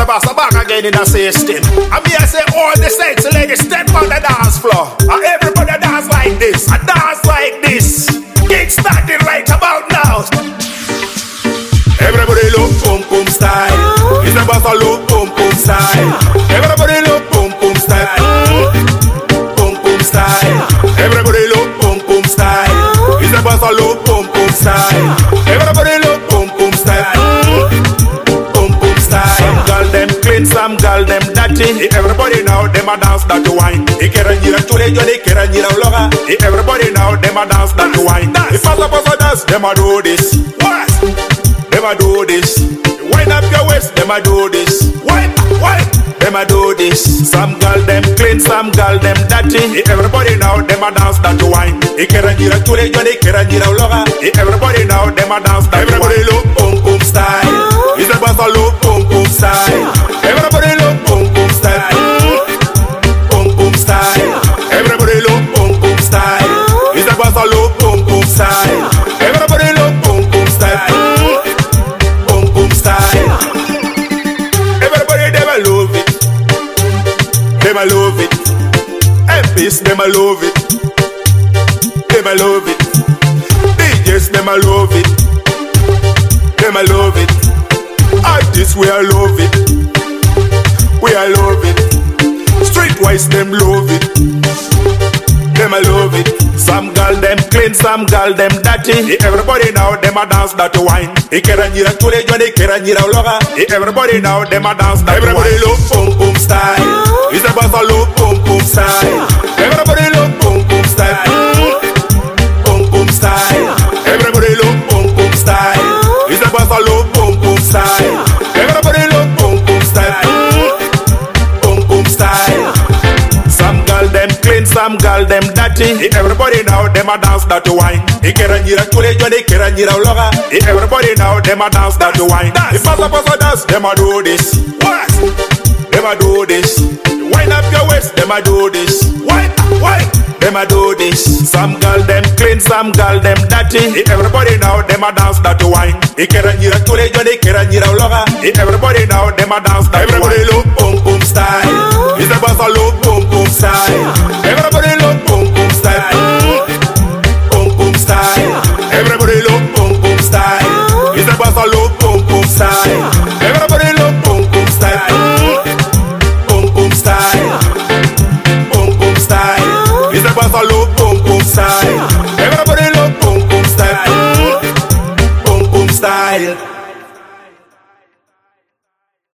boss back again in the system. I mean I say all the sexy ladies step on the dance floor. And everybody dance like this. I dance like this. Get started right about now. Everybody look boom boom style. It's the boss a look boom boom style. Everybody look boom boom style. Boom boom style. Everybody look boom boom style. It's the boss a look boom boom style. Everybody look boom boom style. Boom boom style. Some girl them clean, some girl them dirty. Everybody now them a dance that wine. Ikeranyira chule jole keranyira uloga. Everybody now them a dance that wine. If I suppose I dance, them a do this. What? Them a do this. Wind up your waist, them a do this. Wind, them a do this. Some girl them clean, some girl them dirty. Everybody now them a dance that wine. Ikeranyira chule jole keranyira uloga. Everybody now them a dance that wine. Everybody look boom boom style. It's the boss a look boom boom style. Everybody look boom boom style. Boom boom style. Everybody look boom boom style. It's the boss a look boom boom style. Everybody look boom boom style. Boom boom style. Everybody them a love it. Them a love it. MPs them a love it. Them a love it. DJs them a love it. Them a love it. Artists we a love it. We a love it. Streetwise them love it. Them a love it. Some girl them clean, some girl them dirty. Everybody now them a dance that wine. Ikeranyira chule jone keranyira uloga. Everybody now them a dance that wine. Everybody look boom boom style. It's the boss a look boom boom style. Everybody look boom boom style. Boom boom style. Everybody look boom boom style. It's the boss a look boom boom style. Everybody look boom boom style. Boom boom style. Some girl them clean, some girl them dirty. Everybody now them a dance that wine. Ikeranyira chule jone keranyira uloga. Everybody now them a dance that wine. If I suppose I dance, them a do this. What? Them a do this. Wind up your waist, them a do this. Wind, them a do this. Some girl them clean, some girl them dirty. Everybody now them a dance that wine. Ikeranyira chule jone keranyira uloga. Everybody now them a dance that wine. Everybody look boom boom style. It's the boss a look boom boom style. Everybody